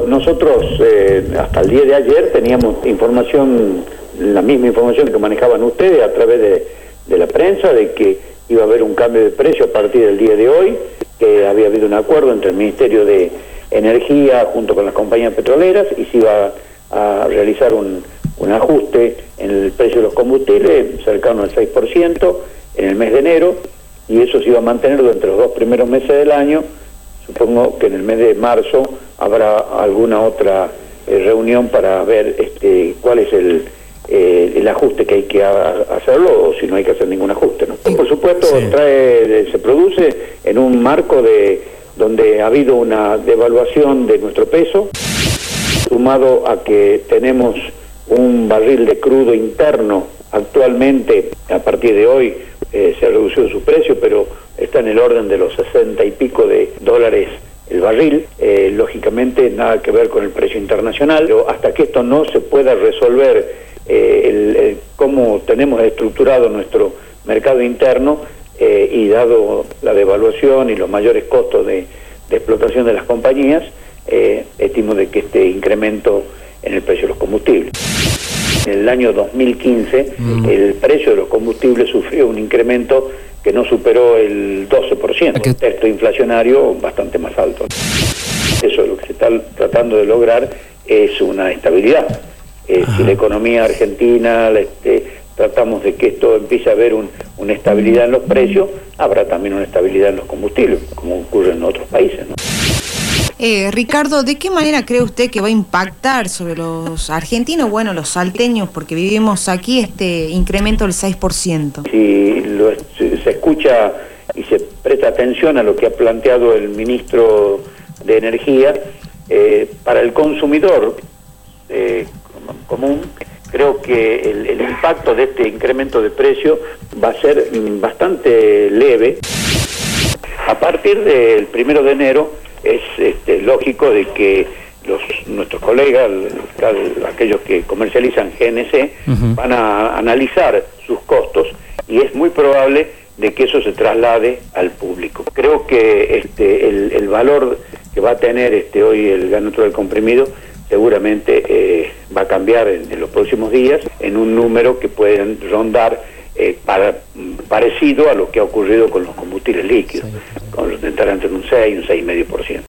nosotros hasta el día de ayer teníamos información, la misma información que manejaban ustedes a través de la prensa, de que iba a haber un cambio de precio a partir del día de hoy, que había habido un acuerdo entre el Ministerio de Energía junto con las compañías petroleras y se iba a realizar un ajuste en el precio de los combustibles cercano al 6% en el mes de enero, y eso se iba a mantener durante los 2 primeros meses del año. Supongo que en el mes de marzo habrá alguna otra reunión para ver cuál es el ajuste que hay que hacerlo, o si no hay que hacer ningún ajuste, ¿no? Por supuesto, sí. Se produce en un marco donde ha habido una devaluación de nuestro peso, sumado a que tenemos un barril de crudo interno actualmente, a partir de hoy se ha reducido su precio, pero está en el orden de los 60 y pico de dólares el barril. Lógicamente nada que ver con el precio internacional, pero hasta que esto no se pueda resolver cómo tenemos estructurado nuestro mercado interno, y dado la devaluación y los mayores costos de explotación de las compañías, estimo de que este incremento en el precio de los combustibles. En el año 2015 el precio de los combustibles sufrió un incremento que no superó el 12%, un contexto inflacionario bastante más alto. Eso es lo que se está tratando de lograr, es una estabilidad. Si la economía argentina tratamos de que esto empiece a haber una estabilidad en los precios, habrá también una estabilidad en los combustibles, como ocurre en otros países, ¿no? Ricardo, ¿de qué manera cree usted que va a impactar sobre los argentinos, bueno, los salteños, porque vivimos aquí, este incremento del 6%? Si se escucha y se presta atención a lo que ha planteado el ministro de Energía, para el consumidor común, creo que el impacto de este incremento de precio va a ser bastante leve. A partir del 1 de enero es lógico de que nuestros colegas, aquellos que comercializan GNC, van a analizar sus costos, y es muy probable de que eso se traslade al público. Creo que el valor que va a tener hoy el gas natural comprimido seguramente va a cambiar en los próximos días en un número que pueden rondar parecido a lo que ha ocurrido con los combustibles líquidos, estar entre un 6 y un 6,5%.